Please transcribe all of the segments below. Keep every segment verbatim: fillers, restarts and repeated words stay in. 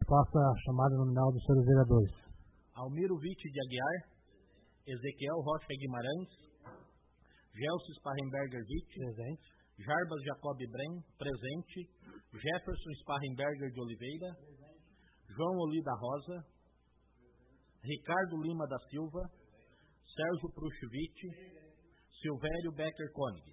faça a chamada nominal dos senhores vereadores. Almiro Witt de Aguiar, Ezequiel Rocha Guimarães, Gelson Sparrenberger Witt, Presente. Jarbas Jacob Bren, presente. Jefferson Sparrenberger de Oliveira, presente. João Olida Rosa, presente. Ricardo Lima da Silva, Sérgio Pruchwitz, Silvério Becker Koenig.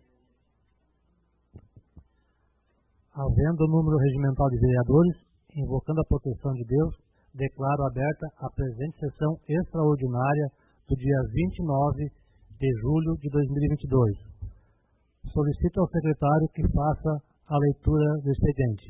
Havendo o número regimental de vereadores, invocando a proteção de Deus, declaro aberta a presente sessão extraordinária do dia vinte e nove de julho de dois mil e vinte e dois. Solicito ao secretário que faça a leitura do expediente.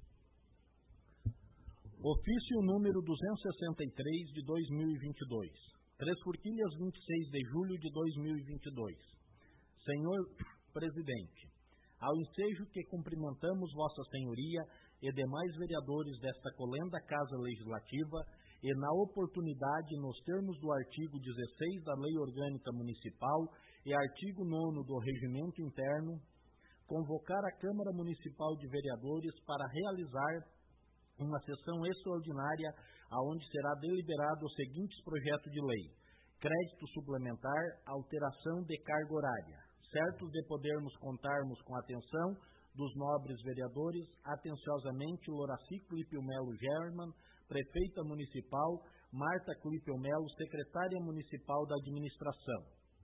Ofício número duzentos e sessenta e três de dois mil e vinte e dois. Três Forquilhas, vinte e seis de julho de dois mil e vinte e dois. Senhor Presidente, ao ensejo que cumprimentamos Vossa Senhoria e demais vereadores desta colenda Casa Legislativa, e na oportunidade, nos termos do artigo dezesseis da Lei Orgânica Municipal e artigo nono do Regimento Interno, convocar a Câmara Municipal de Vereadores para realizar uma sessão extraordinária aonde será deliberado os seguintes projetos de lei: crédito suplementar, alteração de carga horária. Certos de podermos contarmos com a atenção dos nobres vereadores, atenciosamente Loraci Clipio Melo German, Prefeita Municipal, Marta Clipio Melo, Secretária Municipal da Administração.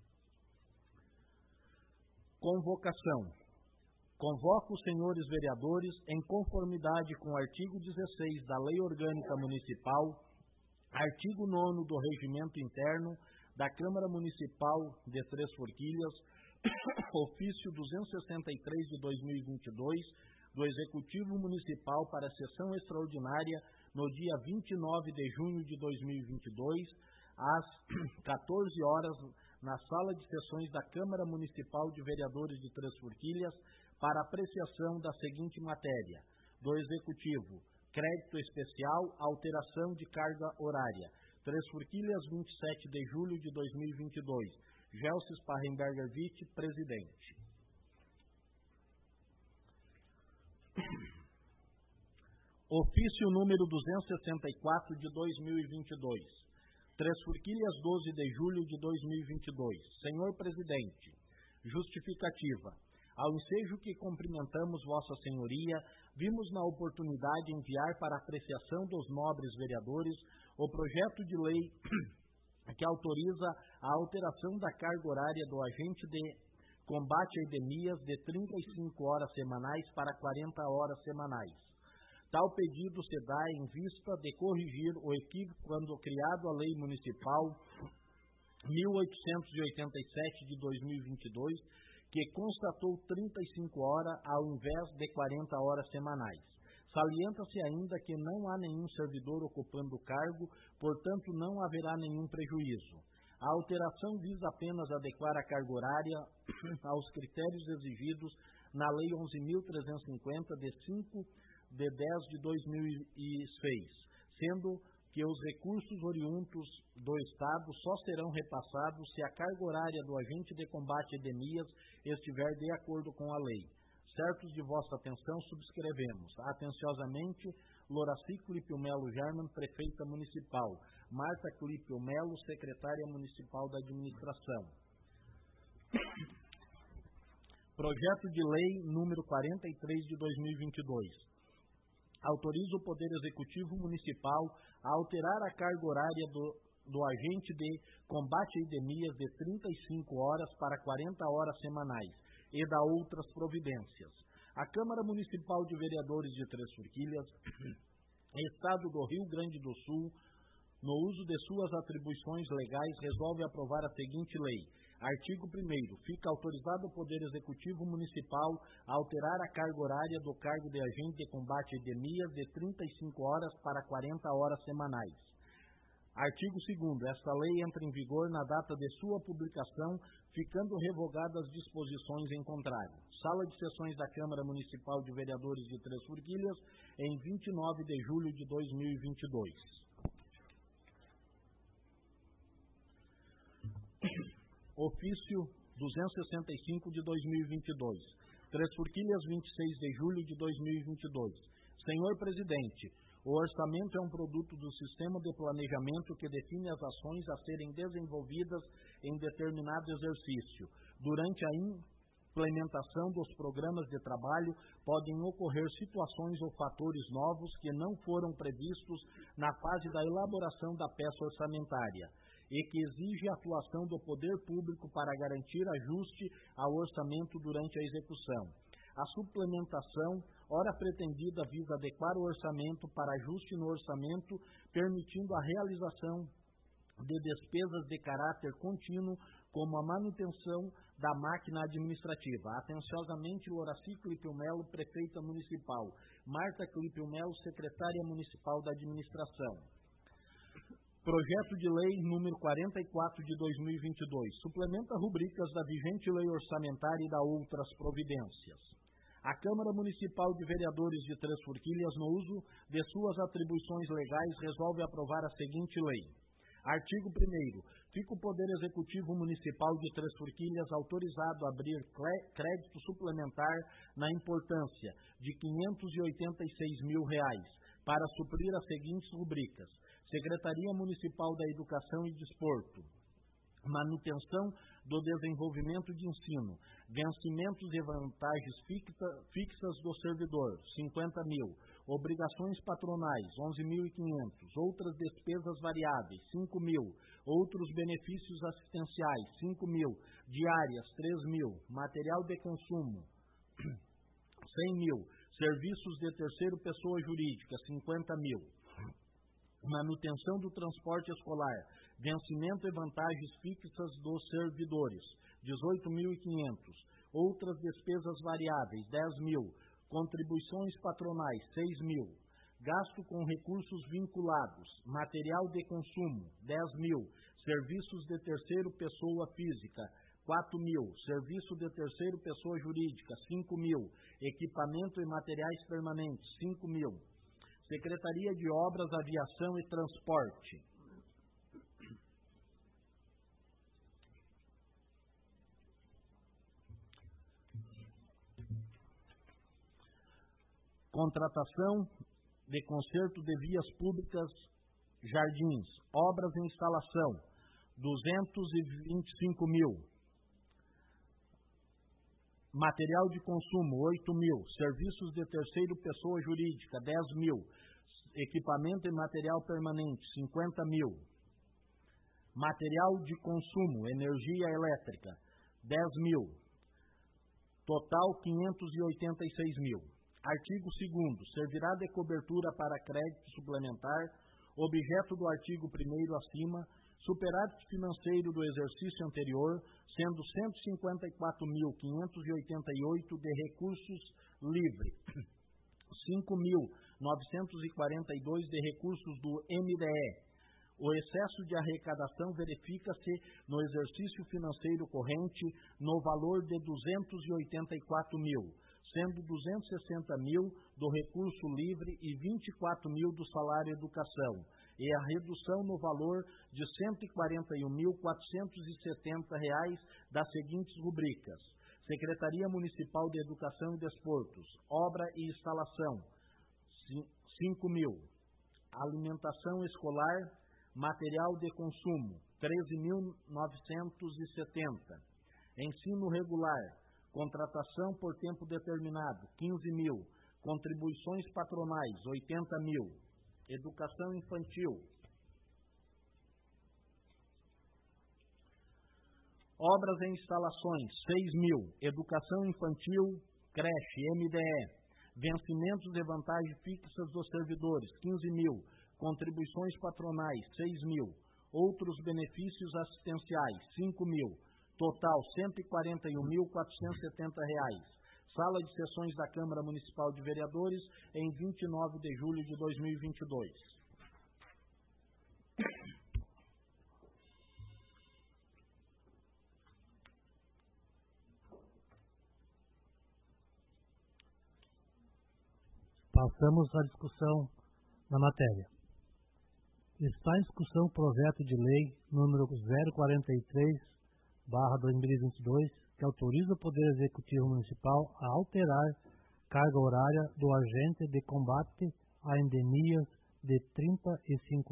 Convocação. Convoco os senhores vereadores, em conformidade com o artigo dezesseis da Lei Orgânica Municipal, artigo nono do Regimento Interno da Câmara Municipal de Três Forquilhas, ofício duzentos e sessenta e três de dois mil e vinte e dois, do Executivo Municipal para a sessão extraordinária no dia vinte e nove de junho de dois mil e vinte e dois, às quatorze horas, na Sala de Sessões da Câmara Municipal de Vereadores de Três Forquilhas, para apreciação da seguinte matéria: do Executivo, crédito especial, alteração de carga horária. Três Forquilhas, vinte e sete de julho de dois mil e vinte e dois. Gelson Sparrenberger Witt, presidente. Ofício número duzentos e sessenta e quatro de dois mil e vinte e dois. Três Forquilhas, doze de julho de dois mil e vinte e dois. Senhor Presidente, justificativa. Ao ensejo que cumprimentamos Vossa Senhoria, vimos na oportunidade enviar para apreciação dos nobres vereadores o projeto de lei que autoriza a alteração da carga horária do agente de combate a epidemias de trinta e cinco horas semanais para quarenta horas semanais. Tal pedido se dá em vista de corrigir o equívoco quando criado a Lei Municipal mil oitocentos e oitenta e sete de dois mil e vinte e dois, que constatou trinta e cinco horas ao invés de quarenta horas semanais. Salienta-se ainda que não há nenhum servidor ocupando o cargo, portanto não haverá nenhum prejuízo. A alteração visa apenas adequar a carga horária aos critérios exigidos na Lei onze mil trezentos e cinquenta, de cinco de dez de dois mil e seis, sendo que os recursos oriundos do Estado só serão repassados se a carga horária do agente de combate a epidemias estiver de acordo com a lei. Certos de vossa atenção, subscrevemos. Atenciosamente, Loraci Clipio Melo German, Prefeita Municipal. Marta Clipio Melo, Secretária Municipal da Administração. Projeto de Lei número quarenta e três de dois mil e vinte e dois. Autoriza o Poder Executivo Municipal a alterar a carga horária do, do agente de combate a epidemias de trinta e cinco horas para quarenta horas semanais e da outras providências. A Câmara Municipal de Vereadores de Três Forquilhas, Estado do Rio Grande do Sul, no uso de suas atribuições legais, resolve aprovar a seguinte lei. Artigo primeiro. Fica autorizado o Poder Executivo Municipal a alterar a carga horária do cargo de agente de combate a epidemias de trinta e cinco horas para quarenta horas semanais. Artigo segundo. Esta lei entra em vigor na data de sua publicação, ficando revogadas as disposições em contrário. Sala de Sessões da Câmara Municipal de Vereadores de Três Forquilhas, em vinte e nove de julho de dois mil e vinte e dois. Ofício duzentos e sessenta e cinco de dois mil e vinte e dois. Três Forquilhas, vinte e seis de julho de dois mil e vinte e dois. Senhor Presidente, O orçamento é um produto do sistema de planejamento que define as ações a serem desenvolvidas em determinado exercício. Durante a implementação dos programas de trabalho, podem ocorrer situações ou fatores novos que não foram previstos na fase da elaboração da peça orçamentária e que exige a atuação do poder público para garantir ajuste ao orçamento durante a execução. A suplementação, ora pretendida, visa adequar o orçamento para ajuste no orçamento, permitindo a realização de despesas de caráter contínuo, como a manutenção da máquina administrativa. Atenciosamente, Loraci Clipio Melo, Prefeita Municipal. Marta Clipio Melo, Secretária Municipal da Administração. Projeto de Lei número quarenta e quatro de dois mil e vinte e dois. Suplementa rubricas da vigente Lei Orçamentária e da outras providências. A Câmara Municipal de Vereadores de Três Forquilhas, no uso de suas atribuições legais, resolve aprovar a seguinte lei. Artigo primeiro. Fica o Poder Executivo Municipal de Três Forquilhas autorizado a abrir crédito suplementar na importância de quinhentos e oitenta e seis mil reais para suprir as seguintes rubricas. Secretaria Municipal da Educação e Desporto. Manutenção do desenvolvimento de ensino, vencimentos e vantagens fixas do servidor, cinquenta mil, obrigações patronais, onze mil e quinhentos, outras despesas variáveis, cinco mil, outros benefícios assistenciais, cinco mil, diárias, três mil, material de consumo, cem mil, serviços de terceira pessoa jurídica, cinquenta mil. Manutenção do transporte escolar, vencimento e vantagens fixas dos servidores, dezoito mil e quinhentos, outras despesas variáveis, dez mil, contribuições patronais, seis mil, gasto com recursos vinculados, material de consumo, dez mil, serviços de terceira pessoa física, quatro mil, serviço de terceira pessoa jurídica, cinco mil, equipamento e materiais permanentes, cinco mil. Secretaria de Obras, Aviação e Transporte. Contratação de conserto de vias públicas, jardins, obras e instalação, duzentos e vinte e cinco mil. Material de consumo, oito mil. Serviços de terceira pessoa jurídica, dez mil. Equipamento e material permanente, cinquenta mil. Material de consumo, energia elétrica, dez mil. Total, quinhentos e oitenta e seis mil. Artigo segundo. Servirá de cobertura para crédito suplementar, objeto do artigo primeiro acima, superávit financeiro do exercício anterior, sendo cento e cinquenta e quatro mil, quinhentos e oitenta e oito de recursos livres, cinco mil, novecentos e quarenta e dois de recursos do M D E. O excesso de arrecadação verifica-se no exercício financeiro corrente no valor de duzentos e oitenta e quatro mil, sendo duzentos e sessenta mil do recurso livre e vinte e quatro mil do salário educação, e a redução no valor de cento e quarenta e um mil, quatrocentos e setenta reais das seguintes rubricas. Secretaria Municipal de Educação e Desportos, obra e instalação, cinco mil. Alimentação escolar, material de consumo, treze mil novecentos e setenta. Ensino regular, contratação por tempo determinado, quinze mil. Contribuições patronais, oitenta mil. Educação infantil. Obras e instalações, seis mil. Educação infantil, creche, M D E. Vencimentos e vantagens fixas dos servidores, quinze mil. Contribuições patronais, seis mil. Outros benefícios assistenciais, cinco mil. Total, cento e quarenta e um mil, quatrocentos e setenta reais. Sala de Sessões da Câmara Municipal de Vereadores, em vinte e nove de julho de dois mil e vinte e dois. Passamos à discussão na matéria. Está em discussão o projeto de lei número zero quarenta e três barra dois mil e vinte e dois, que autoriza o Poder Executivo Municipal a alterar carga horária do agente de combate a endemias de trinta e cinco